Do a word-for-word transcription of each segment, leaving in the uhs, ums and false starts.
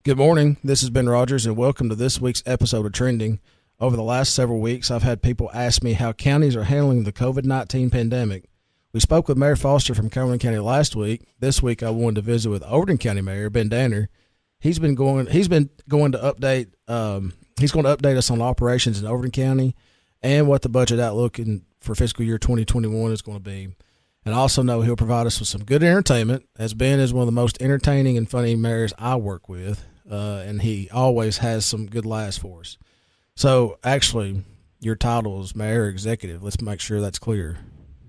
Good morning. This is Ben Rogers, and welcome to this week's episode of Trending. Over the last several weeks, I've had people ask me how counties are handling the covid nineteen pandemic. We spoke with Mayor Foster from Cumberland County last week. This week, I wanted to visit with Overton County Mayor Ben Danner. He's been going. He's been going to update. Um, he's going to update us on operations in Overton County and what the budget outlook in, for fiscal year twenty twenty-one is going to be. And I also know he'll provide us with some good entertainment, as Ben is one of the most entertaining and funny mayors I work with, uh, and he always has some good laughs for us. So, actually, your title is Mayor Executive. Let's make sure that's clear.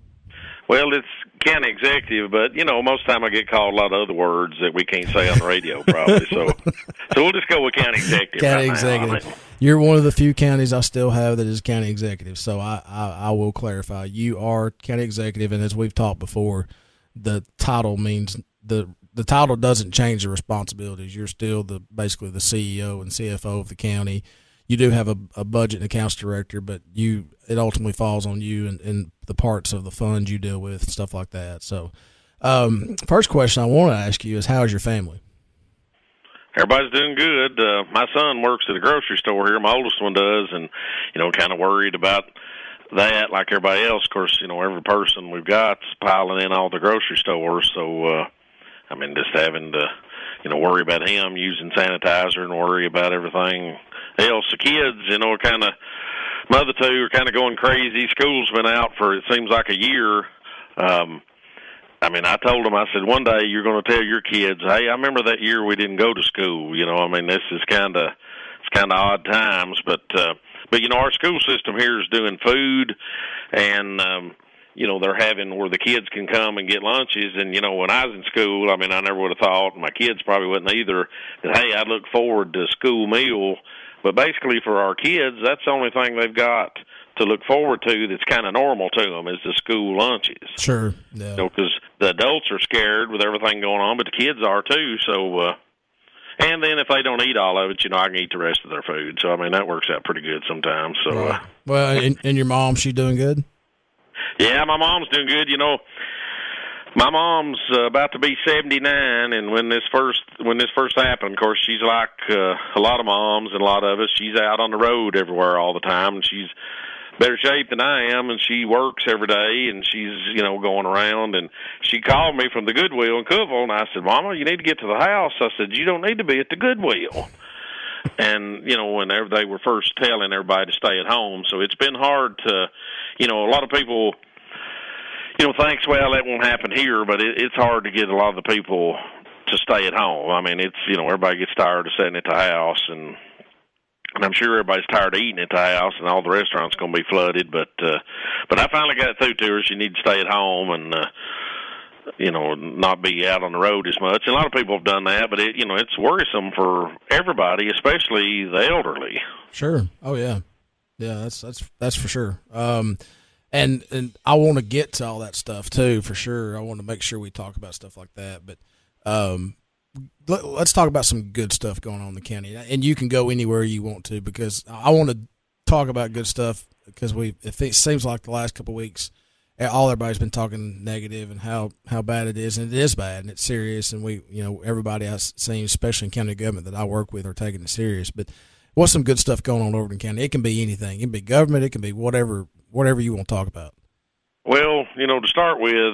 Well, it's county executive, but, you know, most of the time I get called a lot of other words that we can't say on the radio probably. So so we'll just go with county executive. County right executive. now. You're one of the few counties I still have that is county executive. So I, I, I will clarify. You are county executive, and as we've talked before, the title means the the title doesn't change the responsibilities. You're still the basically the C E O and C F O of the county. You do have a, a budget and accounts director, but you it ultimately falls on you and, and the parts of the funds you deal with, stuff like that. So, um, first question I want to ask you is, how is your family? Everybody's doing good. Uh, my son works at a grocery store here. My oldest one does, and, you know, kind of worried about that like everybody else. Of course, you know, every person we've got's piling in all the grocery stores. So, uh, I mean, just having to, you know, worry about him using sanitizer and worry about everything else. The kids, you know, are kind of, my other two are kind of going crazy. School's been out for, it seems like a year. Um, I mean, I told them, I said, one day you're going to tell your kids, hey, I remember that year we didn't go to school. You know, I mean, this is kind of, it's kind of odd times, but, uh, but, you know, our school system here is doing food, and, um, you know, they're having where the kids can come and get lunches. And, you know, when I was in school, I mean, I never would have thought, and my kids probably wouldn't either, that, hey, I look forward to a school meal. But basically for our kids, that's the only thing they've got to look forward to that's kind of normal to them is the school lunches. Sure. Yeah. You know, because the adults are scared with everything going on, but the kids are too. So, uh, and then if they don't eat all of it, you know, I can eat the rest of their food. So, I mean, that works out pretty good sometimes. So, right. uh, Well, and, and your mom, she doing good? Yeah, my mom's doing good. You know, my mom's uh, about to be seventy-nine, and when this first when this first happened, of course, she's like uh, a lot of moms and a lot of us. She's out on the road everywhere all the time, and she's better shape than I am, and she works every day, and she's, you know, going around. And she called me from the Goodwill in Cookeville, and I said, Mama, you need to get to the house. I said, you don't need to be at the Goodwill. And, you know, whenever they were first telling everybody to stay at home, so it's been hard to, you know, a lot of people, you know, thinks, well, that won't happen here, but it, it's hard to get a lot of the people to stay at home. I mean, it's, you know, everybody gets tired of sitting at the house, and and I'm sure everybody's tired of eating at the house, and all the restaurants going to be flooded. But uh, but I finally got it through to her. She needs to stay at home and, uh, you know, not be out on the road as much. And a lot of people have done that, but, it, you know, it's worrisome for everybody, especially the elderly. Sure. Oh, yeah. Yeah, that's that's that's for sure. Um, and and I want to get to all that stuff, too, for sure. I want to make sure we talk about stuff like that. But um, let, let's talk about some good stuff going on in the county. And you can go anywhere you want to, because I want to talk about good stuff, because we it seems like the last couple of weeks, all everybody's been talking negative and how, how bad it is, and it is bad, and it's serious, and we, you know, everybody I've seen, especially in county government that I work with, are taking it serious. But what's some good stuff going on in Overton County? It can be anything. It can be government. It can be whatever whatever you want to talk about. Well, you know, to start with,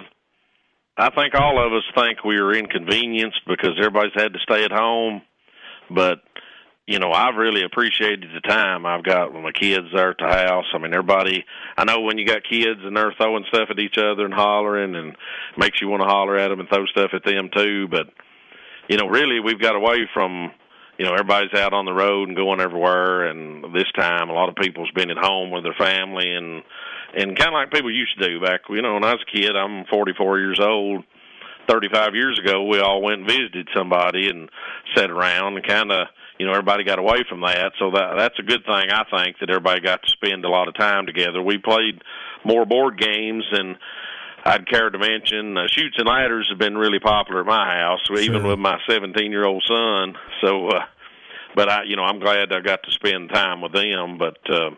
I think all of us think we are inconvenienced because everybody's had to stay at home, but you know, I've really appreciated the time I've got when my kids are at the house. I mean, everybody, I know when you got kids and they're throwing stuff at each other and hollering, and makes you want to holler at them and throw stuff at them too. But, you know, really we've got away from, you know, everybody's out on the road and going everywhere. And this time a lot of people's been at home with their family and, and kind of like people used to do back, you know, when I was a kid. I'm forty-four years old. thirty-five years ago, we all went and visited somebody and sat around and kind of, you know, everybody got away from that. So that that's a good thing, I think, that everybody got to spend a lot of time together. We played more board games, and I'd care to mention uh, Chutes and Ladders have been really popular at my house, sure. Even with my seventeen-year-old son. So, uh, but I, you know, I'm glad I got to spend time with them. But uh,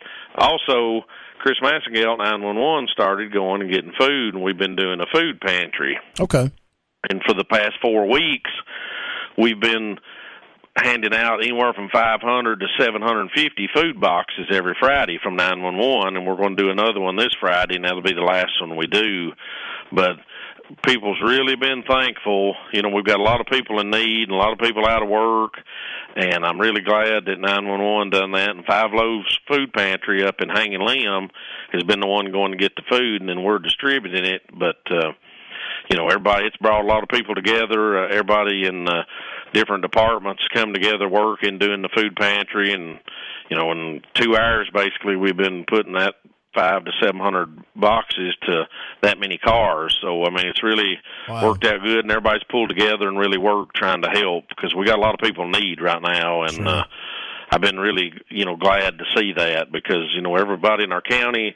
also, Chris Massengale at nine one one started going and getting food, and we've been doing a food pantry. Okay. And for the past four weeks, we've been handing out anywhere from five hundred to seven hundred fifty food boxes every Friday from nine one one, and we're going to do another one this Friday, and that'll be the last one we do. But people's really been thankful. You know, we've got a lot of people in need and a lot of people out of work, and I'm really glad that nine one one done that. And Five Loaves Food Pantry up in Hanging Limb has been the one going to get the food, and then we're distributing it. But, uh, you know, everybody, it's brought a lot of people together. Uh, everybody in uh, different departments come together working, doing the food pantry. And, you know, in two hours, basically, we've been putting that five to seven hundred boxes to that many cars. So, I mean, it's really wow. worked out good, and everybody's pulled together and really worked trying to help, because we got a lot of people in need right now. And sure. uh, I've been really, you know, glad to see that, because, you know, everybody in our county,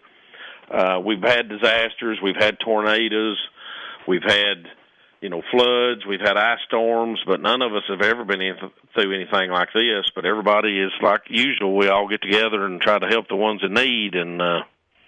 uh, we've had disasters, we've had tornadoes, we've had, you know, floods, we've had ice storms, but none of us have ever been in, through anything like this. But everybody is like usual. We all get together and try to help the ones in need, and uh,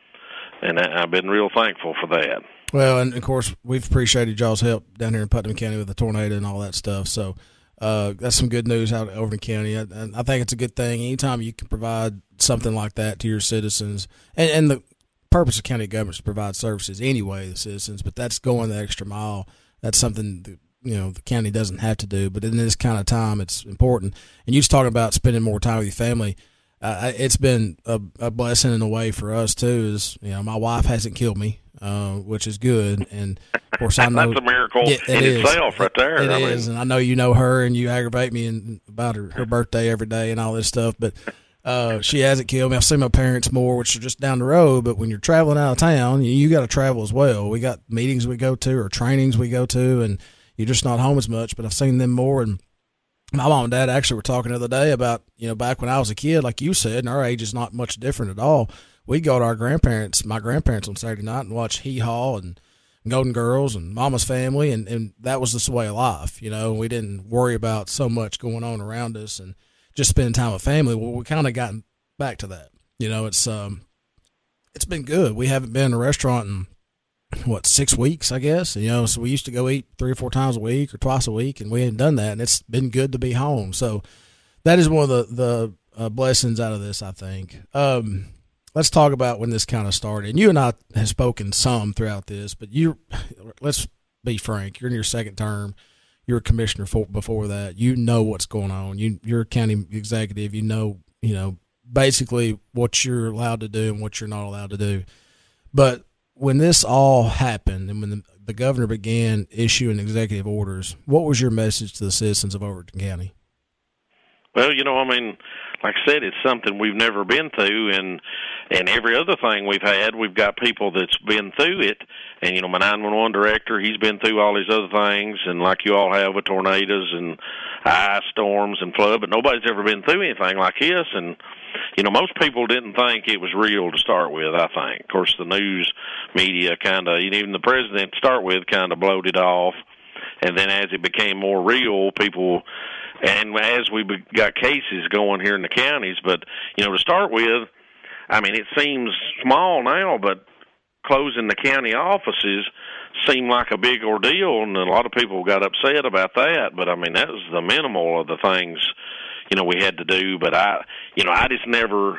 and I've been real thankful for that. Well, and, of course, we've appreciated y'all's help down here in Putnam County with the tornado and all that stuff. So uh, that's some good news out over in the county. I, I think it's a good thing. Anytime you can provide something like that to your citizens, and, and the purpose of county government is to provide services anyway to the citizens, but that's going the extra mile. That's something that, you know, the county doesn't have to do, but in this kind of time, it's important. And you just talking about spending more time with your family. Uh, it's been a, a blessing in a way for us too. Is, you know, my wife hasn't killed me, uh, which is good. And of course, I know that's a miracle it, it in is. itself, right there. It, it I is, mean. and I know you know her, and you aggravate me and about her, her birthday every day and all this stuff, but. Uh, she hasn't killed me. I've seen my parents more, which are just down the road. But when you're traveling out of town, you, you got to travel as well. We got meetings we go to or trainings we go to, and you're just not home as much. But I've seen them more. And my mom and dad actually were talking the other day about, you know, back when I was a kid, like you said, and our age is not much different at all. We'd go to our grandparents, my grandparents on Saturday night, and watch Hee Haw and Golden Girls and Mama's Family, and, and that was just the way of life. You know, we didn't worry about so much going on around us, and just spending time with family. Well, we kind of gotten back to that. You know, it's um, it's been good. We haven't been in a restaurant in, what, six weeks, I guess. You know, so we used to go eat three or four times a week or twice a week, and we hadn't done that, and it's been good to be home. So that is one of the, the uh, blessings out of this, I think. Um, let's talk about when this kind of started. And you and I have spoken some throughout this, but you, let's be frank, you're in your second term. You're a commissioner for, before that. You know what's going on. You, you're a county executive. You know, you know, basically what you're allowed to do and what you're not allowed to do. But when this all happened and when the, the governor began issuing executive orders, what was your message to the citizens of Overton County? Well, you know, I mean, like I said, it's something we've never been through, and and every other thing we've had, we've got people that's been through it. And, you know, my nine one one director, he's been through all these other things, and like you all have with tornadoes and ice storms and flood, but nobody's ever been through anything like this. And, you know, most people didn't think it was real to start with, I think. Of course, the news media kind of, even the president to start with, kind of blowed it off. And then as it became more real, people... And as we got cases going here in the counties, but, you know, to start with, I mean, it seems small now, but closing the county offices seemed like a big ordeal, and a lot of people got upset about that. But, I mean, that was the minimal of the things, you know, we had to do. But, I, you know, I just never,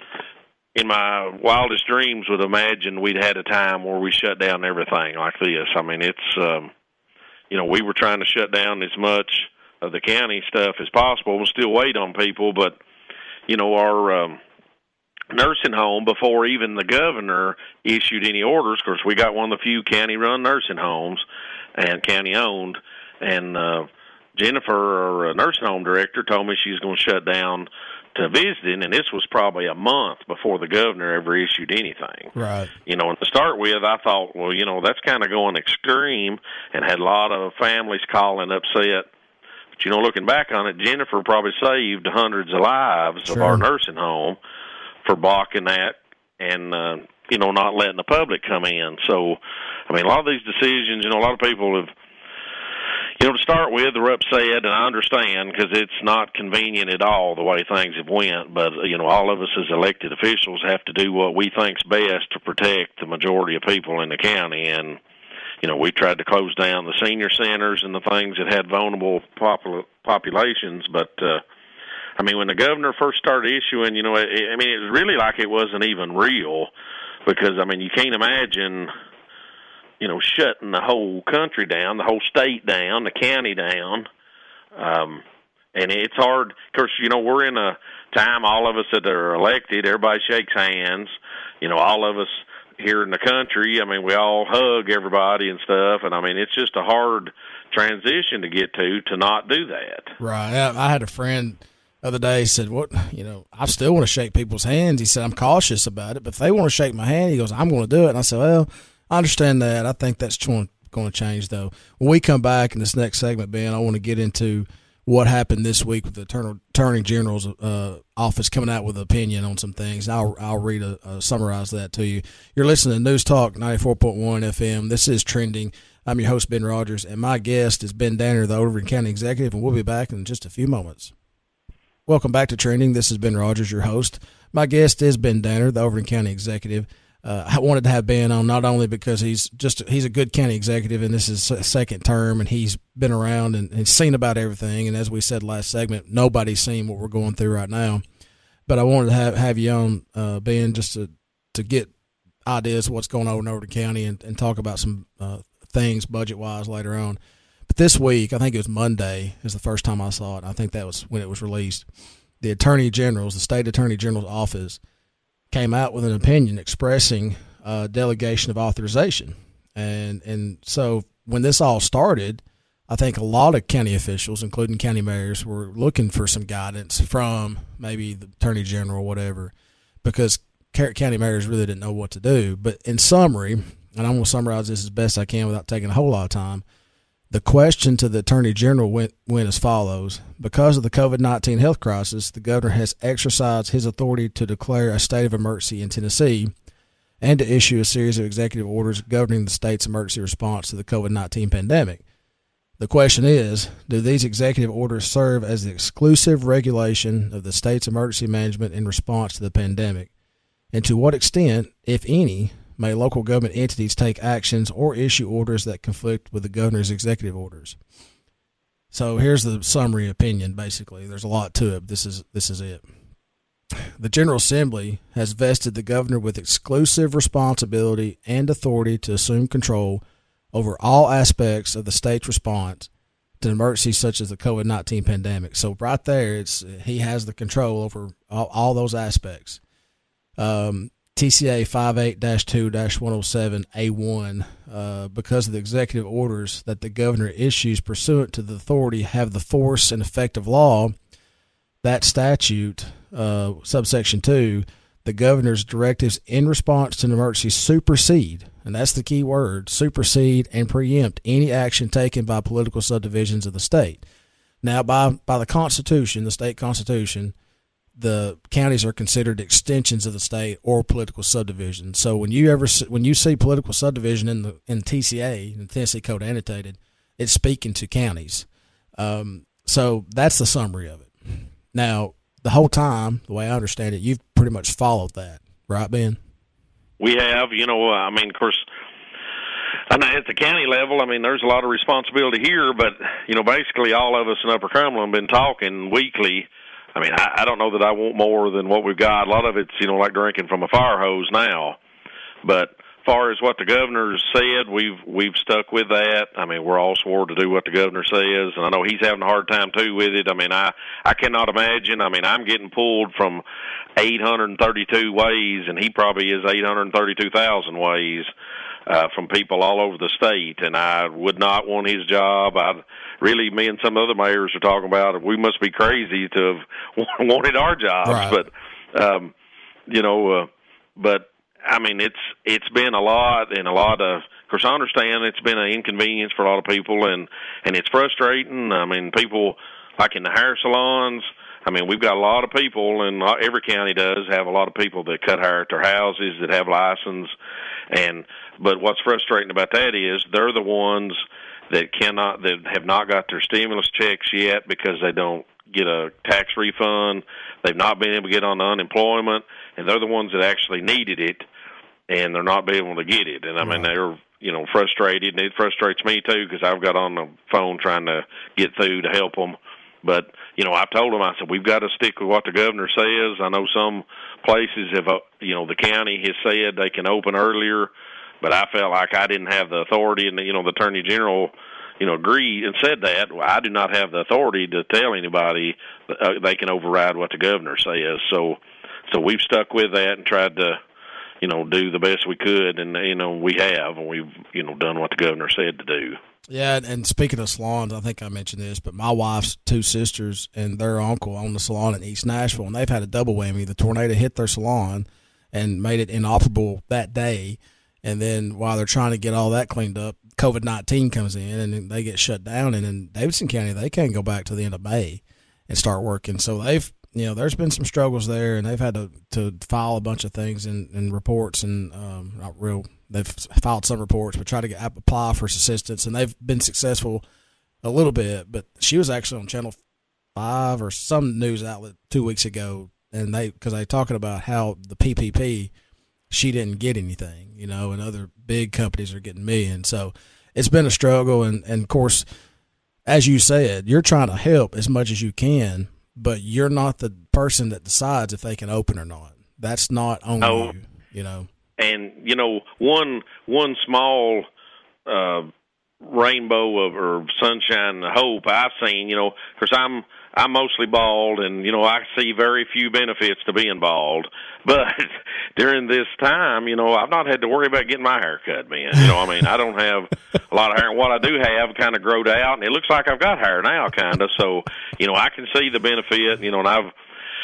in my wildest dreams, would imagine we'd had a time where we shut down everything like this. I mean, it's, um, you know, we were trying to shut down as much of the county stuff as possible. We'll still wait on people, but, you know, our um, nursing home, before even the governor issued any orders, of course, we got one of the few county-run nursing homes and county-owned, and uh, Jennifer, our nursing home director, told me she's going to shut down to visiting, and this was probably a month before the governor ever issued anything. Right. You know, and to start with, I thought, well, you know, that's kind of going extreme, and had a lot of families calling upset. But, you know, looking back on it, Jennifer probably saved hundreds of lives sure. of our nursing home for blocking that and, uh, you know, not letting the public come in. So, I mean, a lot of these decisions, you know, a lot of people have, you know, to start with, they're upset, and I understand because it's not convenient at all the way things have went. But, you know, all of us as elected officials have to do what we think's best to protect the majority of people in the county. And, you know, we tried to close down the senior centers and the things that had vulnerable popul- populations. But, uh, I mean, when the governor first started issuing, you know, it, I mean, it was really like it wasn't even real because, I mean, you can't imagine, you know, shutting the whole country down, the whole state down, the county down. Um, and it's hard. Of course, you know, we're in a time, all of us that are elected, everybody shakes hands. You know, all of us here in the country, I mean, we all hug everybody and stuff. And, I mean, it's just a hard transition to get to, to not do that. Right. I had a friend the other day said, what, you know, I still want to shake people's hands. He said, I'm cautious about it, but if they want to shake my hand, he goes, I'm going to do it. And I said, well, I understand that. I think that's going to change, though. When we come back in this next segment, Ben, I want to get into what happened this week with the Attorney General's uh, office coming out with an opinion on some things. I'll I'll read a, a summarize that to you. You're listening to News Talk ninety-four point one F M. This is Trending. I'm your host, Ben Rogers, and my guest is Ben Danner, the Overton County Executive, and we'll be back in just a few moments. Welcome back to Trending. This is Ben Rogers, your host. My guest is Ben Danner, the Overton County Executive. Uh, I wanted to have Ben on not only because he's just he's a good county executive and this is his second term and he's been around and, and seen about everything. And as we said last segment, nobody's seen what we're going through right now. But I wanted to have, have you on, uh, Ben, just to, to get ideas of what's going on in Overton County and, and talk about some uh, things budget-wise later on. But this week, I think it was Monday, is the first time I saw it. I think that was when it was released. The Attorney General's, the State Attorney General's office, came out with an opinion expressing uh, delegation of authorization. And and so when this all started, I think a lot of county officials, including county mayors, were looking for some guidance from maybe the Attorney General or whatever, because county mayors really didn't know what to do. But in summary, and I'm going to summarize this as best I can without taking a whole lot of time, the question to the Attorney General went, went as follows. Because of the COVID nineteen health crisis, the governor has exercised his authority to declare a state of emergency in Tennessee and to issue a series of executive orders governing the state's emergency response to the COVID nineteen pandemic. The question is, do these executive orders serve as the exclusive regulation of the state's emergency management in response to the pandemic? And to what extent, if any, may local government entities take actions or issue orders that conflict with the governor's executive orders? So here's the summary opinion, basically. There's a lot to it, but this is, this is it. The General Assembly has vested the governor with exclusive responsibility and authority to assume control over all aspects of the state's response to emergencies such as the COVID nineteen pandemic. So right there, it's he has the control over all, all those aspects. Um, T C A fifty-eight dash two dash one oh seven A one, uh, because of the executive orders that the governor issues pursuant to the authority have the force and effect of law, that statute, uh, subsection two, the governor's directives in response to an emergency supersede, and that's the key word, supersede and preempt any action taken by political subdivisions of the state. Now, by, by the Constitution, the state Constitution, the counties are considered extensions of the state or political subdivision. So when you ever when you see political subdivision in the in T C A, in the Tennessee Code Annotated, it's speaking to counties. Um, so that's the summary of it. Now, the whole time, the way I understand it, you've pretty much followed that, right, Ben? We have, you know, I mean, of course, I know at the county level, I mean, there's a lot of responsibility here, but, you know, basically all of us in Upper Cumberland have been talking weekly. I mean, I, I don't know that I want more than what we've got. A lot of it's, you know, like drinking from a fire hose now. But as far as what the governor said, we've we've stuck with that. I mean, we're all swore to do what the governor says, and I know he's having a hard time, too, with it. I mean, I, I cannot imagine. I mean, I'm getting pulled from eight hundred thirty-two ways, and he probably is eight hundred thirty-two thousand ways uh, from people all over the state, and I would not want his job. I Really, me and some other mayors are talking about, we must be crazy to have wanted our jobs. Right. But, um, you know, uh, but, I mean, it's it's been a lot and a lot of, of course, I understand it's been an inconvenience for a lot of people, and, and it's frustrating. I mean, people, like in the hair salons, I mean, we've got a lot of people, and every county does have a lot of people that cut hair at their houses that have license. And but what's frustrating about that is they're the ones that cannot, that have not got their stimulus checks yet because they don't get a tax refund. They've not been able to get on the unemployment, and they're the ones that actually needed it, and they're not being able to get it. And I mean, they're you know, frustrated, and it frustrates me too because I've got on the phone trying to get through to help them. But, you know, I've told them, I said, we've got to stick with what the governor says. I know some places have, uh, you know, the county has said they can open earlier, but I felt like I didn't have the authority, and, you know, the Attorney General, you know, agreed and said that. I do not have the authority to tell anybody uh, they can override what the governor says. So, so we've stuck with that and tried to, you know, do the best we could, and, you know, we have, and we've, you know, done what the governor said to do. Yeah, and speaking of salons, I think I mentioned this, but my wife's two sisters and their uncle own the salon in East Nashville, and they've had a double whammy. The tornado hit their salon and made it inoperable that day, and then while they're trying to get all that cleaned up, COVID nineteen comes in, and then they get shut down. And in Davidson County, they can't go back to the end of May and start working. So they've, you know, there's been some struggles there, and they've had to, to file a bunch of things and, and reports, and um, not real – they've filed some reports, but try to get, apply for assistance, and they've been successful a little bit. But she was actually on Channel five or some news outlet two weeks ago, and they because they talking about how the P P P, she didn't get anything, you know, and other big companies are getting millions. So it's been a struggle, and, and of course, as you said, you're trying to help as much as you can, but you're not the person that decides if they can open or not. That's not on no. you, you know. And, you know, one one small uh, rainbow of or sunshine hope I've seen, you know, because I'm I'm mostly bald, and, you know, I see very few benefits to being bald. But during this time, you know, I've not had to worry about getting my hair cut, man. You know, I mean, I don't have a lot of hair. And what I do have kind of growed out, and it looks like I've got hair now, kind of. So, you know, I can see the benefit, you know, and I've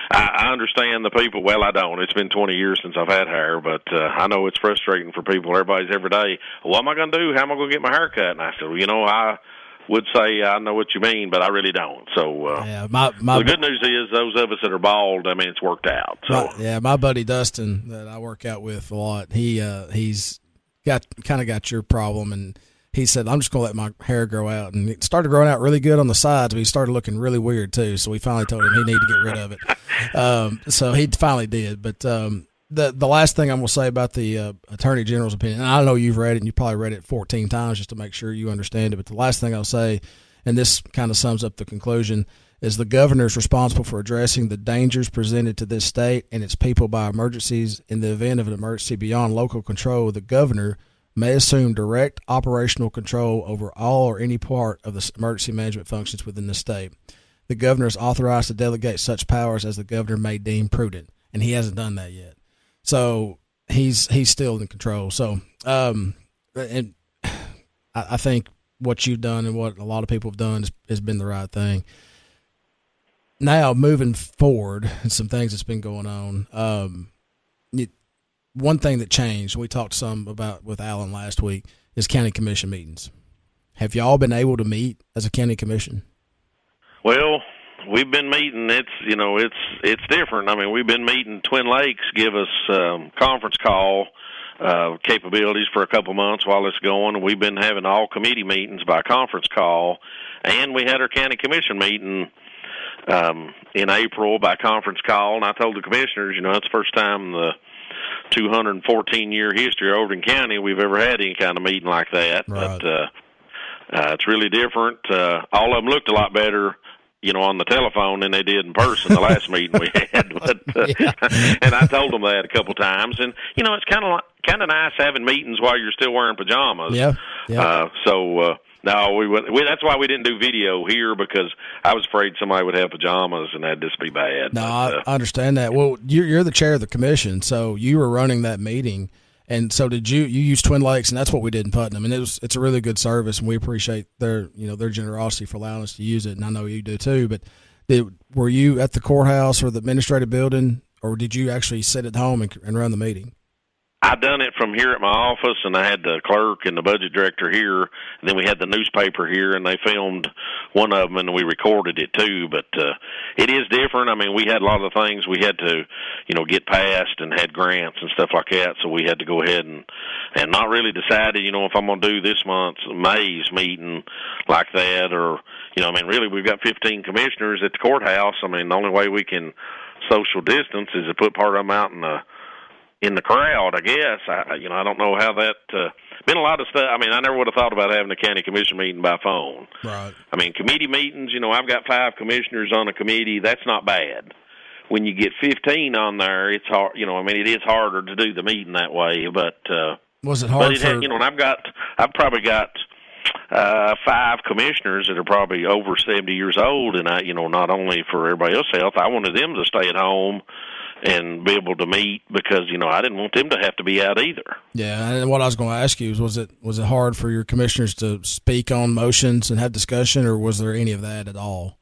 I understand the people. Well, I don't. It's been twenty years since I've had hair, but uh, I know it's frustrating for people. Everybody's every day, what am I going to do? How am I going to get my hair cut? And I said, well, you know, I would say I know what you mean, but I really don't. So uh, yeah, my, my, the good news is those of us that are bald, I mean, it's worked out. So my, yeah, my buddy Dustin that I work out with a lot, he uh, he's got kind of got your problem, and he said, I'm just going to let my hair grow out. And it started growing out really good on the sides, but he started looking really weird, too. So we finally told him he needed to get rid of it. Um, so he finally did. But um, the the last thing I'm going to say about the uh, Attorney General's opinion, and I know you've read it, and you probably read it fourteen times just to make sure you understand it. But the last thing I'll say, and this kind of sums up the conclusion, is the governor is responsible for addressing the dangers presented to this state and its people by emergencies. In the event of an emergency beyond local control, the governor may assume direct operational control over all or any part of the emergency management functions within the state. The governor is authorized to delegate such powers as the governor may deem prudent, and he hasn't done that yet. So he's he's still in control. So um, and I, I think what you've done and what a lot of people have done has, has been the right thing. Now, moving forward, and some things that's been going on, um, it, one thing that changed, we talked some about with Alan last week, is county commission meetings. Have y'all been able to meet as a county commission? Well, we've been meeting. It's, you know, it's it's different. I mean, we've been meeting. Twin Lakes give us um, conference call uh, capabilities for a couple months while it's going. We've been having all committee meetings by conference call, and we had our county commission meeting um, in April by conference call. And I told the commissioners, you know, it's the first time in the two hundred fourteen year history of Overton County we've ever had any kind of meeting like that. Right. But uh, uh, it's really different. Uh, all of them looked a lot better, you know, on the telephone than they did in person the last meeting we had. But uh, yeah. And I told them that a couple times. And, you know, it's kind of kind of nice having meetings while you're still wearing pajamas. Yeah. yeah. Uh, so, uh, no, we, went, we that's why we didn't do video here, because I was afraid somebody would have pajamas and that'd just be bad. No, but, uh, I understand that. Well, you're, you're the chair of the commission, so you were running that meeting. And so did you? You used Twin Lakes, and that's what we did in Putnam. And it was it's a really good service, and we appreciate their you know their generosity for allowing us to use it. And I know you do too. But did, were you at the courthouse or the administrative building, or did you actually sit at home and, and run the meeting? I done it from here at my office, and I had the clerk and the budget director here, and then we had the newspaper here, and they filmed one of them, and we recorded it too. But uh, it is different. I mean, we had a lot of things we had to, you know, get past, and had grants and stuff like that, so we had to go ahead and and not really decided, you know, if I'm going to do this month's May's meeting like that, or, you know, I mean, really we've got fifteen commissioners at the courthouse. I mean, the only way we can social distance is to put part of them out in the in the crowd, I guess. I, you know, I don't know how that uh, been a lot of stuff. I mean, I never would have thought about having a county commission meeting by phone. Right. I mean, committee meetings, you know, I've got five commissioners on a committee. That's not bad. When you get fifteen on there, it's hard. You know, I mean, it is harder to do the meeting that way. But uh, was it hard but it for had, you know? And I've got, I've probably got uh, five commissioners that are probably over seventy years old, and I, you know, not only for everybody else's health, I wanted them to stay at home and be able to meet because, you know, I didn't want them to have to be out either. Yeah, and what I was going to ask you is, was it was it hard for your commissioners to speak on motions and have discussion, or was there any of that at all?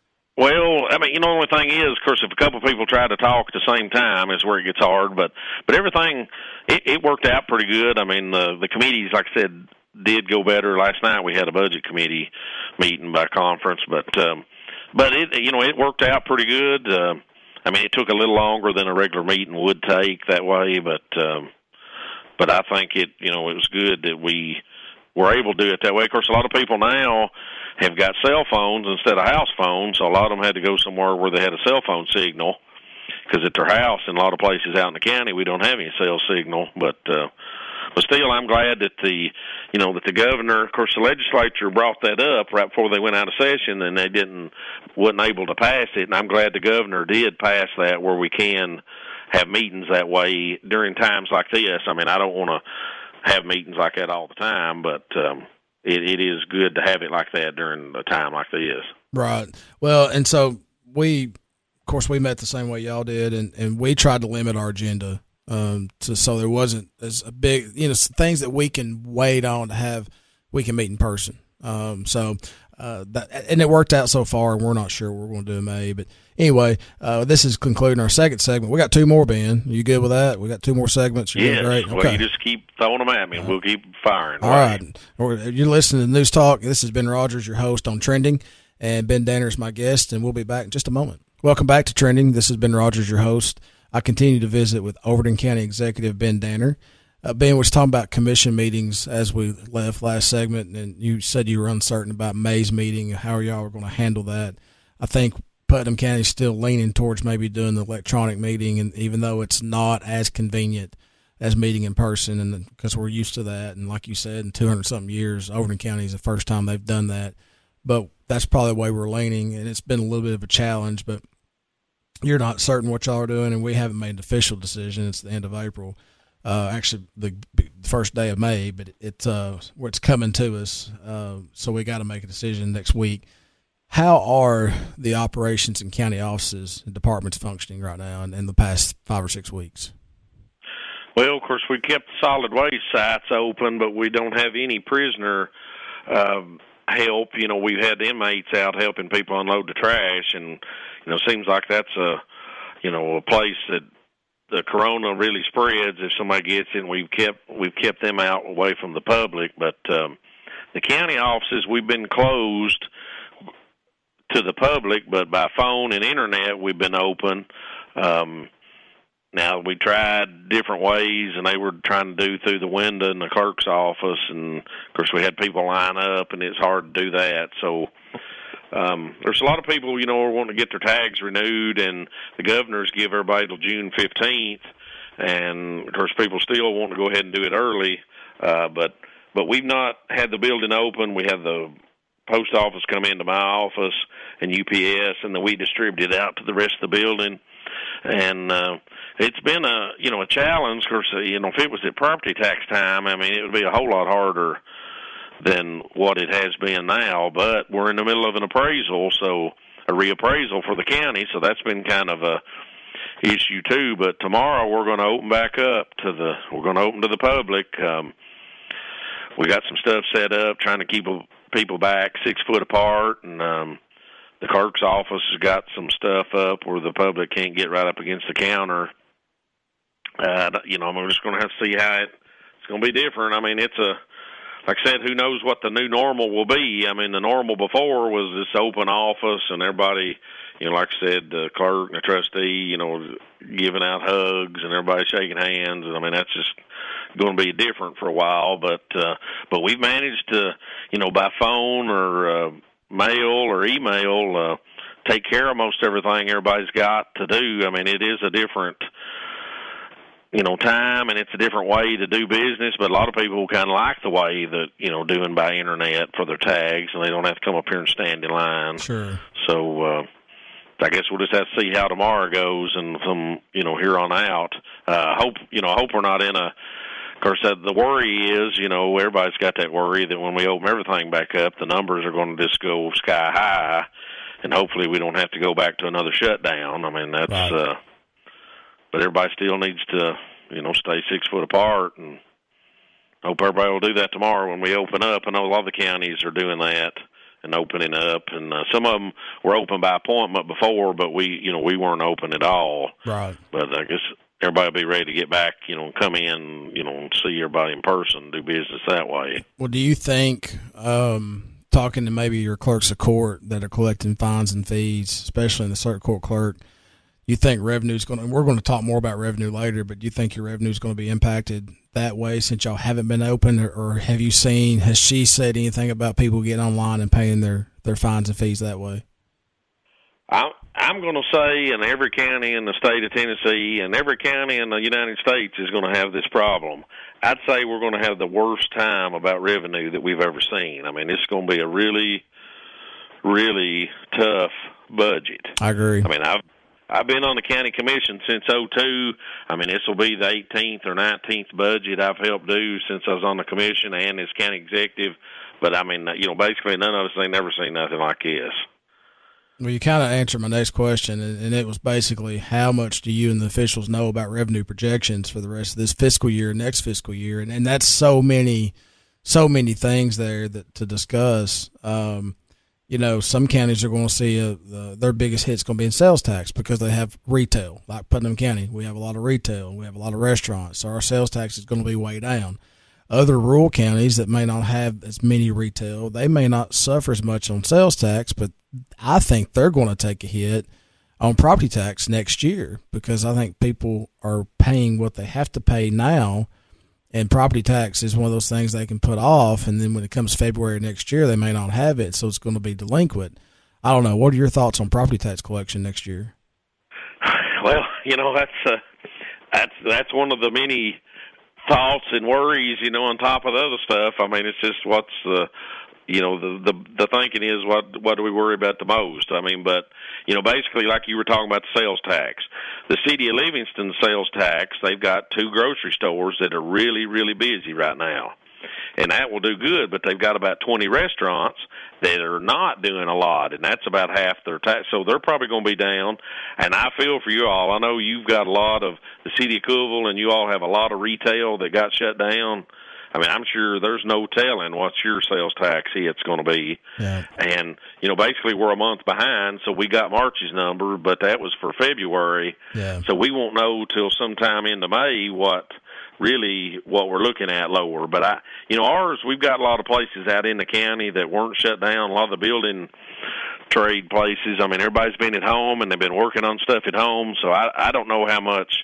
Well, I mean, you know, the only thing is, of course, if a couple of people try to talk at the same time is where it gets hard, but but everything, it, it worked out pretty good. I mean, the, the committees, like I said, did go better. Last night we had a budget committee meeting by conference, but, um, but it, you know, it worked out pretty good. Uh, I mean, it took a little longer than a regular meeting would take that way, but um, but I think it, you know, it was good that we were able to do it that way. Of course, a lot of people now have got cell phones instead of house phones, so a lot of them had to go somewhere where they had a cell phone signal, because at their house, in a lot of places out in the county, we don't have any cell signal. But uh, but still, I'm glad that the, you know, that the governor, of course, the legislature brought that up right before they went out of session, and they didn't wasn't able to pass it. And I'm glad the governor did pass that, where we can have meetings that way during times like this. I mean, I don't want to have meetings like that all the time, but um, It, it is good to have it like that during a time like this. Right. Well, and so we, of course, we met the same way y'all did, and, and we tried to limit our agenda um, to so there wasn't as a big, you know, things that we can wait on to have, we can meet in person. Um, so uh, that, and it worked out so far, and we're not sure what we're going to do in May. But anyway, uh, this is concluding our second segment. We got two more, Ben. You good with that? We got two more segments. You're yes. Great. Okay. Well, you just keep throwing them at me, and we'll keep firing. All right. right. You're listening to News Talk. This is Ben Rogers, your host on Trending, and Ben Danner is my guest, and we'll be back in just a moment. Welcome back to Trending. This is Ben Rogers, your host. I continue to visit with Overton County Executive Ben Danner. Uh, Ben was talking about commission meetings as we left last segment, and you said you were uncertain about May's meeting and how y'all were going to handle that. I think Putnam County is still leaning towards maybe doing the electronic meeting, and even though it's not as convenient as meeting in person, and because we're used to that, and like you said, in two hundred something years, Overton County is the first time they've done that. But that's probably the way we're leaning, and it's been a little bit of a challenge. But you're not certain what y'all are doing, and we haven't made an official decision. It's the end of April. Uh, actually, the first day of May, but it's uh, where it's coming to us. Uh, so we got to make a decision next week. How are the operations in county offices and departments functioning right now in, in the past five or six weeks? Well, of course, we kept the solid waste sites open, but we don't have any prisoner uh, help. You know, we've had inmates out helping people unload the trash, and you know, it seems like that's a you know a place that the corona really spreads if somebody gets in. We've kept we've kept them out away from the public, but um, the county offices, we've been closed to the public, but by phone and internet we've been open. Um, now we tried different ways, and they were trying to do through the window in the clerk's office, and of course we had people line up, and it's hard to do that. So Um, there's a lot of people, you know, who are wanting to get their tags renewed, and the governors give everybody till June fifteenth, and of course people still want to go ahead and do it early, uh, but but we've not had the building open. We have the post office come into my office and U P S, and then we distribute it out to the rest of the building, and uh, it's been a, you know, a challenge. Of course, you know, if it was at property tax time, I mean, it would be a whole lot harder than what it has been now, but we're in the middle of an appraisal, so a reappraisal for the county, so that's been kind of a issue too. But tomorrow we're going to open back up to the, we're going to open to the public. Um, we got some stuff set up, trying to keep people back six foot apart, and um, the clerk's office has got some stuff up where the public can't get right up against the counter. Uh, you know, I'm just going to have to see how it, it's going to be different. I mean, it's a, like I said, who knows what the new normal will be. I mean, the normal before was this open office and everybody, you know, like I said, the clerk and the trustee, you know, giving out hugs and everybody shaking hands. And I mean, that's just going to be different for a while. But uh, but we've managed to, you know, by phone or uh, mail or email, uh, take care of most everything everybody's got to do. I mean, it is a different you know, time, and it's a different way to do business, but a lot of people kind of like the way that, you know, doing by internet for their tags, and they don't have to come up here and stand in line. Sure. So uh, I guess we'll just have to see how tomorrow goes, and from, you know, here on out. Uh, hope, you know, hope we're not in a, of course, uh, the worry is, you know, everybody's got that worry that when we open everything back up, the numbers are going to just go sky high, and hopefully we don't have to go back to another shutdown. I mean, that's, right. uh, but everybody still needs to, you know, stay six foot apart, and hope everybody will do that tomorrow when we open up. I know a lot of the counties are doing that and opening up, and uh, some of them were open by appointment before, but we, you know, we weren't open at all. Right. But I guess everybody will be ready to get back, you know, come in, you know, and see everybody in person, do business that way. Well, do you think, um, talking to maybe your clerks of court that are collecting fines and fees, especially in the circuit court clerk, you think revenue is going to, we're going to talk more about revenue later, but do you think your revenue is going to be impacted that way since y'all haven't been open, or, or have you seen, has she said anything about people getting online and paying their, their fines and fees that way? I'm, I'm going to say in every county in the state of Tennessee and every county in the United States is going to have this problem. I'd say we're going to have the worst time about revenue that we've ever seen. I mean, it's going to be a really, really tough budget. I agree. I mean, I've I've been on the county commission since oh two. I mean, this will be the eighteenth or nineteenth budget I've helped do since I was on the commission and as county executive. But, I mean, you know, basically none of us ain't never seen nothing like this. Well, you kind of answered my next question, and it was basically how much do you and the officials know about revenue projections for the rest of this fiscal year, next fiscal year, and, and that's so many, so many things there that to discuss. Um, you know, some counties are going to see a, the, their biggest hit's going to be in sales tax because they have retail. Like Putnam County, we have a lot of retail, we have a lot of restaurants, so our sales tax is going to be way down. Other rural counties that may not have as many retail, they may not suffer as much on sales tax, but I think they're going to take a hit on property tax next year because I think people are paying what they have to pay now, and property tax is one of those things they can put off, and then when it comes February next year, they may not have it, so it's going to be delinquent. I don't know. What are your thoughts on property tax collection next year? Well, you know, that's uh, that's that's one of the many thoughts and worries, you know, on top of the other stuff. I mean, it's just what's the, you know, the, the the thinking is what what do we worry about the most? I mean, but, you know, basically like you were talking about the sales tax. The city of Livingston sales tax, they've got two grocery stores that are really, really busy right now. And that will do good, but they've got about twenty restaurants that are not doing a lot, and that's about half their tax. So they're probably going to be down, and I feel for you all. I know you've got a lot of the city of Cookeville, and you all have a lot of retail that got shut down. I mean, I'm sure there's no telling what your sales tax hit's going to be. Yeah. And, you know, basically we're a month behind, so we got March's number, but that was for February. Yeah. So we won't know till sometime into May what really what we're looking at lower. But, I, you know, ours, we've got a lot of places out in the county that weren't shut down, a lot of the building trade places. I mean, everybody's been at home, and they've been working on stuff at home, so I, I don't know how much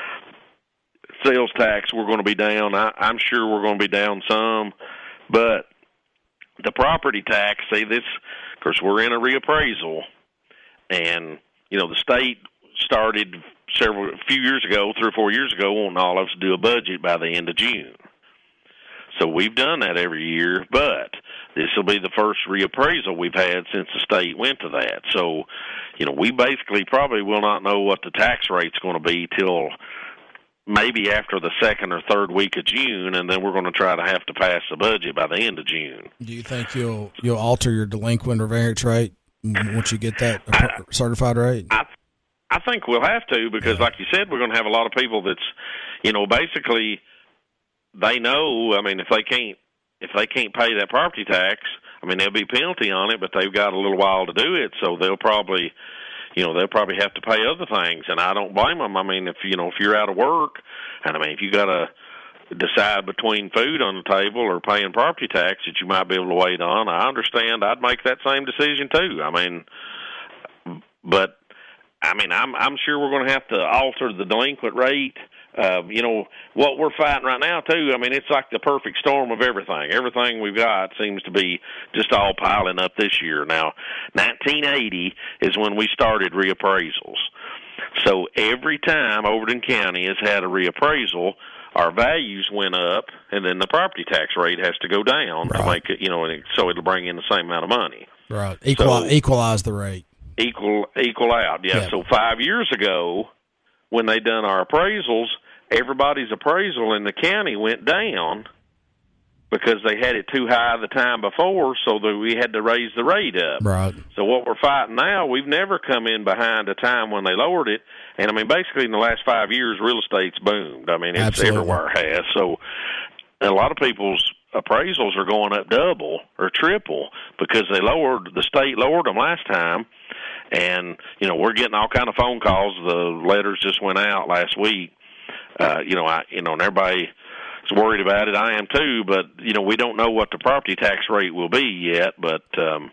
sales tax we're going to be down. I, I'm sure we're going to be down some, but the property tax, see this, of course, we're in a reappraisal, and, you know, the state started several, a few years ago, three or four years ago, wanting all of us to do a budget by the end of June. So we've done that every year, but this will be the first reappraisal we've had since the state went to that. So, you know, we basically probably will not know what the tax rate's going to be till maybe after the second or third week of June, and then we're going to try to have to pass the budget by the end of June. Do you think you'll you'll alter your delinquent or variance rate once you get that I, certified rate? I, I think we'll have to because, yeah. like you said, we're going to have a lot of people that's, you know, basically they know. I mean, if they can't if they can't pay that property tax, I mean, there'll be a penalty on it, but they've got a little while to do it, so they'll probably. You know, they'll probably have to pay other things, and I don't blame them. I mean, if, you know, if you're out of work, and I mean, if you got to decide between food on the table or paying property tax that you might be able to wait on, I understand. I'd make that same decision too. I mean, but, I mean, I'm I'm sure we're going to have to alter the delinquent rate. Uh, you know, what we're fighting right now, too, I mean, it's like the perfect storm of everything. Everything we've got seems to be just all piling up this year. Now, nineteen eighty is when we started reappraisals. So every time Overton County has had a reappraisal, our values went up, and then the property tax rate has to go down right. to make it, you know, so it'll bring in the same amount of money. Right. Equal, so, equalize the rate. Equal, equal out. Yeah. yeah. So five years ago, when they done our appraisals, everybody's appraisal in the county went down because they had it too high the time before, so that we had to raise the rate up. Right. So what we're fighting now, we've never come in behind a time when they lowered it. And, I mean, basically in the last five years, real estate's boomed. I mean, it's Absolutely. everywhere has. So a lot of people's appraisals are going up double or triple because they lowered, the state lowered them last time. And, you know, we're getting all kind of phone calls. The letters just went out last week. Uh, you know, I, you know, and everybody is worried about it. I am too, but, you know, we don't know what the property tax rate will be yet. But, um,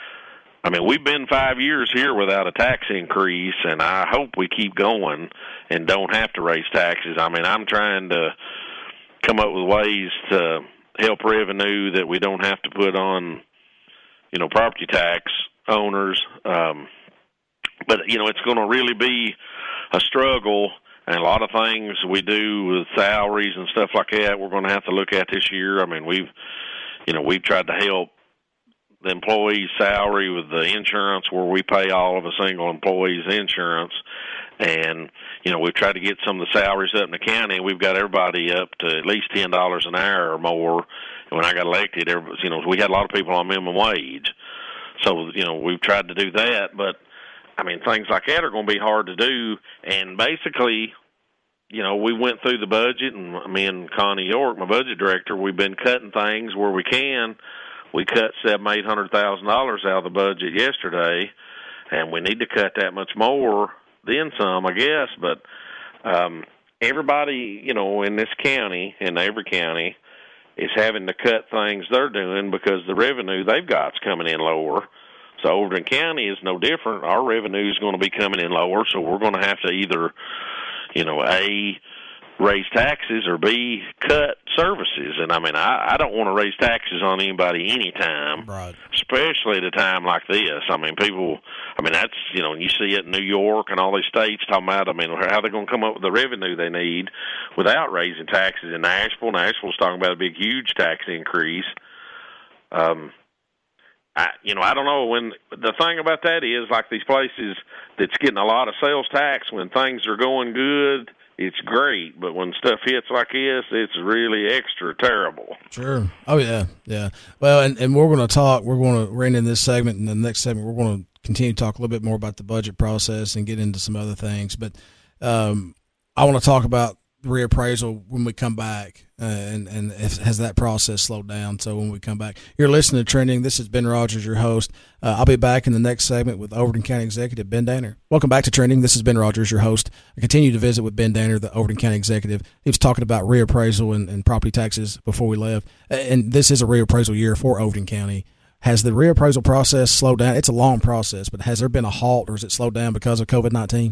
I mean, we've been five years here without a tax increase, and I hope we keep going and don't have to raise taxes. I mean, I'm trying to come up with ways to help revenue that we don't have to put on, you know, property tax owners. Um, but, you know, it's going to really be a struggle. And a lot of things we do with salaries and stuff like that, we're going to have to look at this year. I mean, we've, you know, we've tried to help the employee's salary with the insurance, where we pay all of a single employee's insurance. And, you know, we've tried to get some of the salaries up in the county. We've got everybody up to at least ten dollars an hour or more. And when I got elected, you know, we had a lot of people on minimum wage. So, you know, we've tried to do that, but I mean, things like that are going to be hard to do. And basically, you know, we went through the budget, and me and Connie York, my budget director, we've been cutting things where we can. We cut seven, eight hundred thousand dollars out of the budget yesterday, and we need to cut that much more, then some, I guess. But um, everybody, you know, in this county, in every county, is having to cut things they're doing because the revenue they've got's coming in lower. So Overton County is no different. Our revenue is going to be coming in lower, so we're going to have to either, you know, A, raise taxes, or B, cut services. And, I mean, I, I don't want to raise taxes on anybody anytime, right. especially at a time like this. I mean, people, I mean, that's, you know, you see it in New York and all these states talking about, I mean, how they're going to come up with the revenue they need without raising taxes. In Nashville, Nashville's talking about a big, huge tax increase. Um I, you know, I don't know. When the thing about that is, like these places that's getting a lot of sales tax, when things are going good, it's great. But when stuff hits like this, it's really extra terrible. Sure. Oh, yeah. Yeah. Well, and, and we're going to talk, we're going to, we're in this segment, and the next segment, we're going to continue to talk a little bit more about the budget process and get into some other things. But um, I want to talk about reappraisal when we come back, uh, and and if, has that process slowed down? So when we come back, you're listening to Trending. This is Ben Rogers, your host. Uh, I'll be back in the next segment with Overton County Executive Ben Danner. Welcome back to Trending. This is Ben Rogers, your host. I continue to visit with Ben Danner, the Overton County Executive. He was talking about reappraisal and, and property taxes before we left, and this is a reappraisal year for Overton County. Has the reappraisal process slowed down? It's a long process, but has there been a halt, or is it slowed down because of COVID nineteen?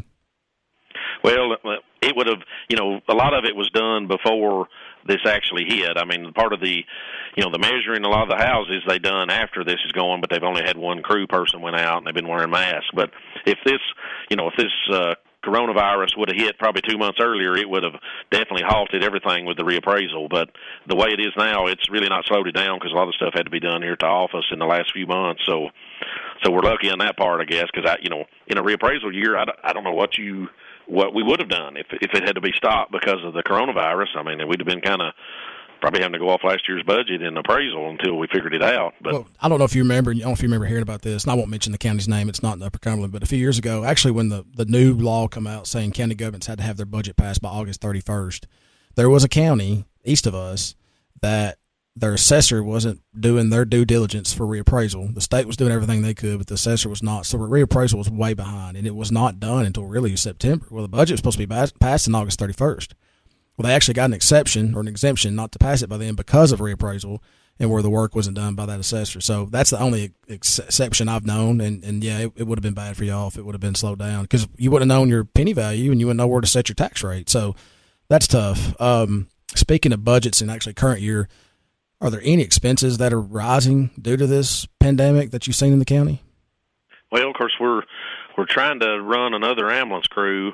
Well, it would have, you know, a lot of it was done before this actually hit. I mean, part of the, you know, the measuring a lot of the houses they done after this is going, but they've only had one crew person went out and they've been wearing masks. But if this, you know, if this uh, coronavirus would have hit probably two months earlier, it would have definitely halted everything with the reappraisal. But the way it is now, it's really not slowed it down because a lot of stuff had to be done here at the office in the last few months. So, so we're lucky on that part, I guess, because I, you know, in a reappraisal year, I, I don't know what you. what we would have done if if it had to be stopped because of the coronavirus. I mean, we'd have been kind of probably having to go off last year's budget in appraisal until we figured it out. But well, I don't know if you remember, I don't know if you remember hearing about this, and I won't mention the county's name. It's not in Upper Cumberland, but a few years ago, actually when the, the new law come out saying county governments had to have their budget passed by August thirty-first, there was a county east of us that their assessor wasn't doing their due diligence for reappraisal. The state was doing everything they could, but the assessor was not. So reappraisal was way behind, and it was not done until really September. Well, the budget was supposed to be passed on August thirty-first. Well, they actually got an exception or an exemption not to pass it by then because of reappraisal and where the work wasn't done by that assessor. So that's the only ex- exception I've known, and, and yeah, it, it would have been bad for y'all if it would have been slowed down because you wouldn't have known your penny value and you wouldn't know where to set your tax rate. So that's tough. Um, speaking of budgets in actually current year, are there any expenses that are rising due to this pandemic that you've seen in the county? Well, of course, we're we're trying to run another ambulance crew,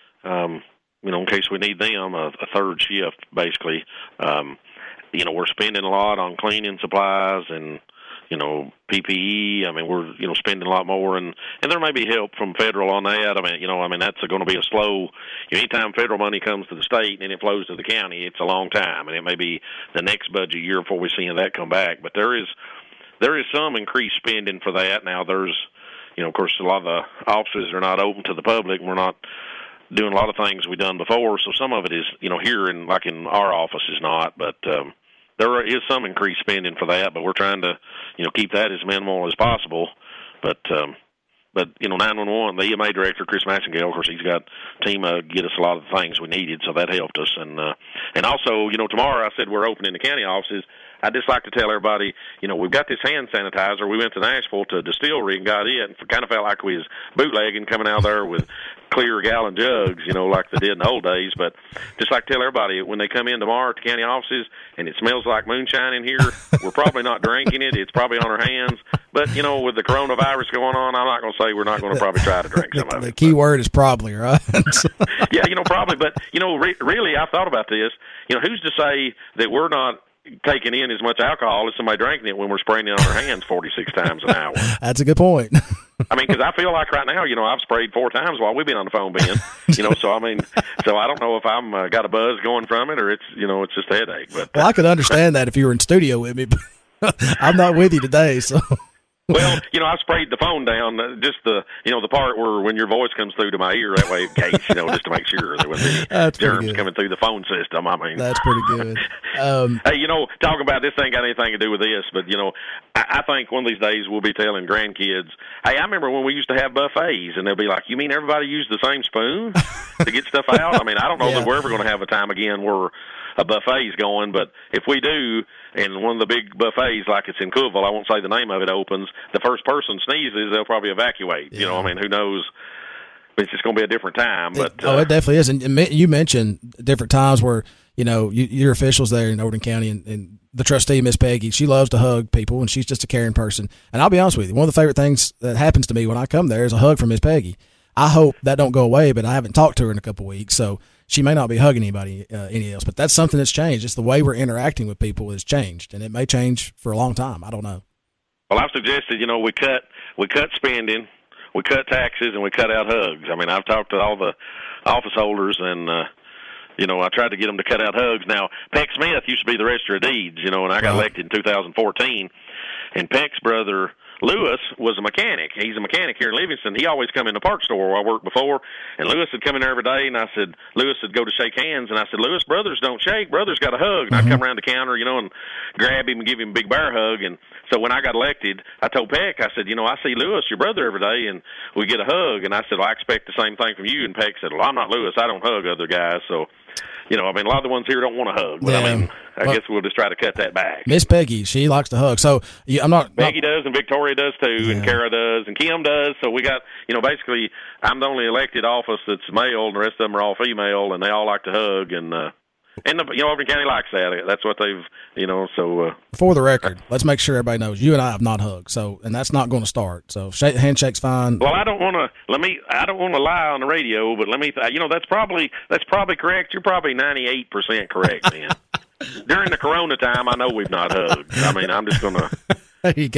um, you know, in case we need them, a, a third shift, basically. Um, you know, we're spending a lot on cleaning supplies and, you know, P P E. I mean, we're, you know, spending a lot more, and, and there may be help from federal on that. I mean, you know, I mean, that's going to be a slow, you know, anytime federal money comes to the state and it flows to the county, it's a long time, and it may be the next budget year before we see that come back. But there is, there is some increased spending for that. Now, there's, you know, of course, a lot of the offices are not open to the public, and we're not doing a lot of things we've done before, so some of it is, you know, here in, like in our office is not, but, um, there is some increased spending for that, but we're trying to, you know, keep that as minimal as possible. But, um, but you know, nine one one, the E M A director, Chris Massengale, of course, he's got a team uh, get us a lot of the things we needed, so that helped us. And uh, and also, you know, tomorrow I said we're opening the county offices. I'd just like to tell everybody, you know, we've got this hand sanitizer. We went to Nashville to a distillery and got it, and kind of felt like we was bootlegging, coming out there with clear gallon jugs, you know, like they did in the old days. But just like to tell everybody, when they come in tomorrow to county offices and it smells like moonshine in here, we're probably not drinking it. It's probably on our hands. But, you know, with the coronavirus going on, I'm not going to say we're not going to probably try to drink some the, of it. The key but. word is probably, right? Yeah, you know, probably. But, you know, re- really, I've thought about this. You know, who's to say that we're not taking in as much alcohol as somebody drinking it when we're spraying it on our hands forty-six times an hour? That's a good point. I mean, because I feel like right now, you know, I've sprayed four times while we've been on the phone, Ben. You know, so I mean, so I don't know if I'm uh, got a buzz going from it or it's, you know, it's just a headache. But well, I could understand that if you were in studio with me, but I'm not with you today, so. Well, you know, I sprayed the phone down, uh, just the, you know, the part where when your voice comes through to my ear, that way in case, you know, just to make sure there wasn't any That's germs coming through the phone system. I mean, that's pretty good. Um, hey, you know, talking about this ain't got anything to do with this, but, you know, I, I think one of these days we'll be telling grandkids, hey, I remember when we used to have buffets, and they'll be like, you mean everybody used the same spoon to get stuff out? I mean, I don't know yeah. that we're ever going to have a time again where a buffet's going, but if we do, and one of the big buffets, like it's in Cookeville, I won't say the name of it, opens, the first person sneezes, they'll probably evacuate. Yeah. You know, I mean, who knows? But it's just going to be a different time. But it, oh, uh, it definitely is. And you mentioned different times where, you know, you, your officials there in Overton County and, and the trustee, Miss Peggy, she loves to hug people, and she's just a caring person. And I'll be honest with you, one of the favorite things that happens to me when I come there is a hug from Miss Peggy. I hope that don't go away, but I haven't talked to her in a couple of weeks, so she may not be hugging anybody uh, any else. But that's something that's changed. Just the way we're interacting with people has changed, and it may change for a long time. I don't know. Well, I've suggested, you know, we cut we cut spending, we cut taxes, and we cut out hugs. I mean, I've talked to all the office holders, and uh, you know, I tried to get them to cut out hugs. Now, Peck Smith used to be the Register of Deeds, you know, and I got right. elected in two thousand fourteen, and Peck's brother Lewis was a mechanic. He's a mechanic here in Livingston. He always come in the parts store where I worked before, and Lewis would come in there every day, and I said, Lewis would go to shake hands, and I said, Lewis, brothers don't shake. Brothers got a hug. And mm-hmm. I'd come around the counter, you know, and grab him and give him a big bear hug. And so when I got elected, I told Peck, I said, you know, I see Lewis, your brother, every day, and we get a hug. And I said, well, I expect the same thing from you. And Peck said, well, I'm not Lewis. I don't hug other guys. So, you know, I mean, a lot of the ones here don't want to hug. But, yeah. I mean, I well, guess we'll just try to cut that back. Miss Peggy, she likes to hug. So I'm not. Peggy not, does, and Victoria does too, yeah. and Kara does, and Kim does. So we got, you know, basically, I'm the only elected office that's male, and the rest of them are all female, and they all like to hug. And, uh, and the, you know, Overton County likes that. That's what they've, you know, so. Uh, For the record, let's make sure everybody knows you and I have not hugged. So, and that's not going to start. So, shake, handshake's fine. Well, I don't want to let me. I don't want to lie on the radio, but let me. You know, that's probably that's probably correct. You're probably ninety-eight percent correct, man. During the Corona time, I know we've not hugged. I mean, I'm just going to. There you go.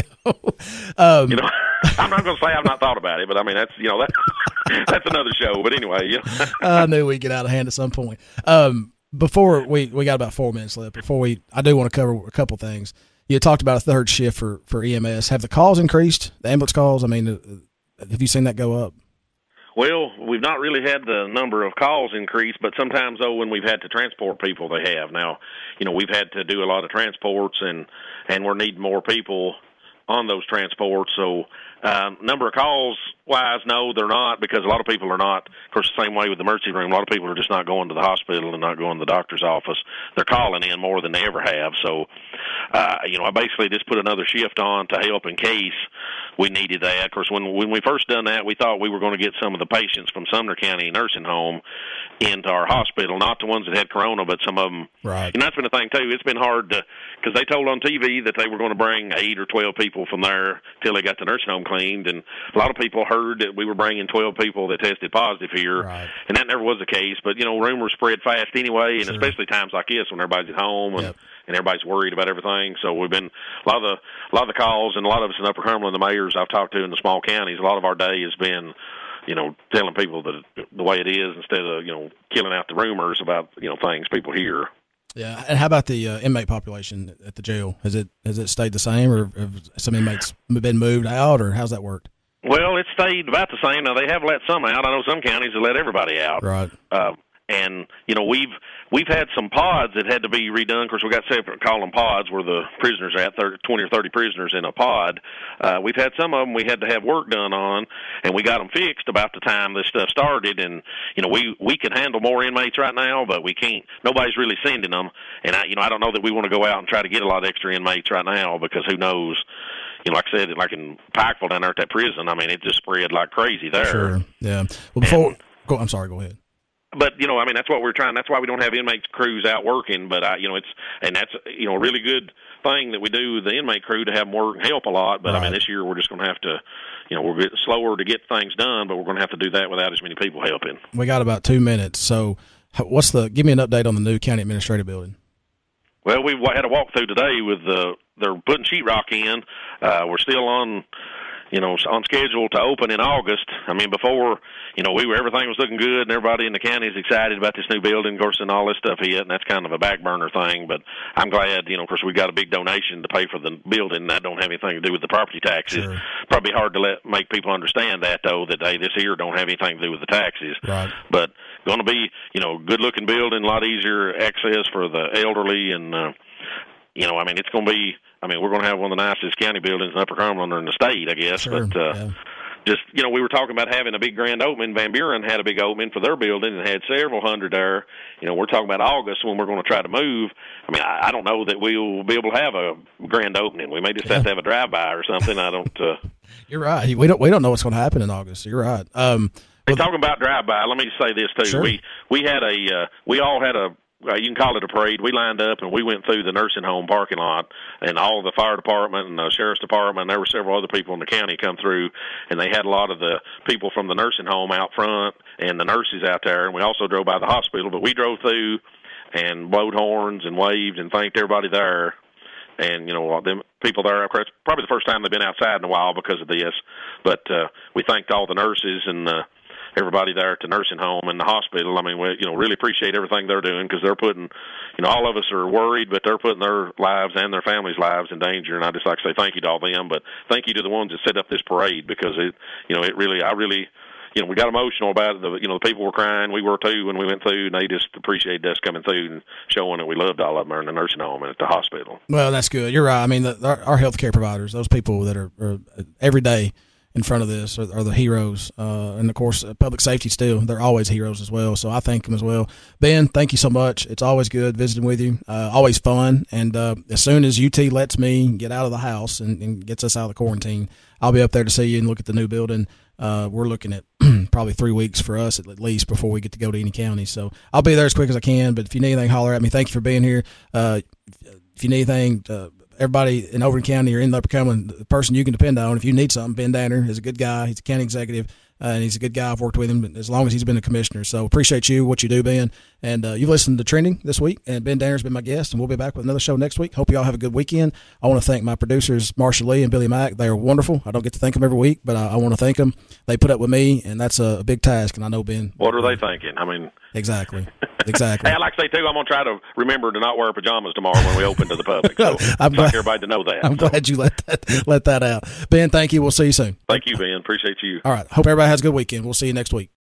Um, you know, I'm not going to say I've not thought about it, but I mean, that's, you know, that, that's another show. But anyway, you know. I knew we'd get out of hand at some point. Um, before we, we got about four minutes left. Before we, I do want to cover a couple things. You talked about a third shift for, for E M S. Have the calls increased, the ambulance calls? I mean, uh, have you seen that go up? Well, we've not really had the number of calls increase, but sometimes, though, when we've had to transport people, they have. Now, you know, we've had to do a lot of transports, and, and we're needing more people on those transports. So um, number of calls-wise, no, they're not, because a lot of people are not. Of course, the same way with the emergency room, a lot of people are just not going to the hospital and not going to the doctor's office. They're calling in more than they ever have. So, uh, you know, I basically just put another shift on to help in case we needed that. Of course, when when we first done that, we thought we were going to get some of the patients from Sumner County Nursing Home, into our hospital, not the ones that had corona, but some of them. Right. And that's been the thing, too. It's been hard to, because they told on T V that they were going to bring eight or twelve people from there till they got the nursing home cleaned. And a lot of people heard that we were bringing twelve people that tested positive here. Right. And that never was the case. But, you know, rumors spread fast anyway, and sure. especially times like this when everybody's at home and, yep. and everybody's worried about everything. So we've been, a lot of the, a lot of the calls, and a lot of us in Upper Cumberland, the mayors I've talked to in the small counties, a lot of our day has been, you know, telling people that the way it is instead of, you know, killing out the rumors about, you know, things people hear. Yeah, and how about the uh, inmate population at the jail? Has it has it stayed the same, or have some inmates been moved out, or how's that worked? Well, it stayed about the same. Now, they have let some out. I know some counties have let everybody out. Right. Uh, and, you know, we've we've had some pods that had to be redone. Of course, we got separate, call them pods, where the prisoners are at, thirty, twenty or thirty prisoners in a pod. Uh, we've had some of them we had to have work done on, and we got them fixed about the time this stuff started. And, you know, we, we can handle more inmates right now, but we can't. Nobody's really sending them. And, I, you know, I don't know that we want to go out and try to get a lot of extra inmates right now, because who knows. You know, like I said, like in Pikeville down there at that prison, I mean, it just spread like crazy there. Sure, yeah. Well, before, and, go, I'm sorry, go ahead. But, you know, I mean, that's what we're trying. That's why we don't have inmate crews out working. But, I, you know, it's, and that's, you know, a really good thing that we do, the inmate crew, to have them work and help a lot. But, right. I mean, this year we're just going to have to, you know, we're getting slower to get things done, but we're going to have to do that without as many people helping. We got about two minutes. So what's the, give me an update on the new county administrative building. Well, we had a walkthrough today with the, they're putting sheetrock in. Uh, we're still on, you know, on schedule to open in August. I mean, before, you know, we were, everything was looking good, and everybody in the county is excited about this new building, of course, and all this stuff hit, and that's kind of a back burner thing. But I'm glad, you know, of course, we got a big donation to pay for the building. That don't have anything to do with the property taxes. Sure. Probably hard to let make people understand that, though, that, hey, this here don't have anything to do with the taxes. Right. But going to be, you know, good-looking building, a lot easier access for the elderly, and, uh, you know, I mean, it's going to be, I mean, we're going to have one of the nicest county buildings in Upper Cumberland or in the state, I guess. Sure, but uh, yeah. just, you know, we were talking about having a big grand opening. Van Buren had a big opening for their building and had several hundred there. You know, we're talking about August when we're going to try to move. I mean, I, I don't know that we'll be able to have a grand opening. We may just yeah. have to have a drive-by or something. I don't. Uh, You're right. We don't. We don't know what's going to happen in August. You're right. Um, well, talking about drive-by, let me say this too. Sure. We we had a uh, we all had a. Uh, you can call it a parade. We lined up and we went through the nursing home parking lot, and all the fire department and the sheriff's department, and there were several other people in the county come through, and they had a lot of the people from the nursing home out front and the nurses out there, and we also drove by the hospital, but we drove through and blowed horns and waved and thanked everybody there. And, you know, them people there, probably the first time they've been outside in a while because of this, but uh, we thanked all the nurses and uh, everybody there at the nursing home and the hospital. I mean, we, you know, really appreciate everything they're doing, because they're putting, you know, all of us are worried, but they're putting their lives and their families' lives in danger. And I just like to say thank you to all them, but thank you to the ones that set up this parade, because it, you know, it really, I really, you know, we got emotional about it. The, you know, the people were crying. We were too when we went through, and they just appreciated us coming through and showing that we loved all of them in the nursing home and at the hospital. Well, that's good. You're right. I mean, the, our, our healthcare providers, those people that are, are every day in front of this are, are the heroes. Uh, and, of course, uh, public safety still, they're always heroes as well. So I thank them as well. Ben, thank you so much. It's always good visiting with you, uh, always fun. And uh, as soon as U T lets me get out of the house and, and gets us out of the quarantine, I'll be up there to see you and look at the new building. Uh, we're looking at probably three weeks for us at least before we get to go to any county. So I'll be there as quick as I can. But if you need anything, holler at me. Thank you for being here. Uh, if you need anything, uh, everybody in Overton County or in Upper Cumberland, the person you can depend on, if you need something, Ben Danner is a good guy. He's a county executive, uh, and he's a good guy. I've worked with him as long as he's been a commissioner. So appreciate you, what you do, Ben. And uh, you've listened to Trending this week, and Ben Danner's been my guest, and we'll be back with another show next week. Hope you all have a good weekend. I want to thank my producers, Marsha Lee and Billy Mack. They are wonderful. I don't get to thank them every week, but I, I want to thank them. They put up with me, and that's a, a big task, and I know Ben. What are they thinking? I mean, exactly. Exactly. Hey, I like to say, too, I'm going to try to remember to not wear pajamas tomorrow when we open to the public. So I'm I'd glad, like everybody to know that. I'm so. glad you let that, let that out. Ben, thank you. We'll see you soon. Thank you, Ben. Appreciate you. All right. Hope everybody has a good weekend. We'll see you next week.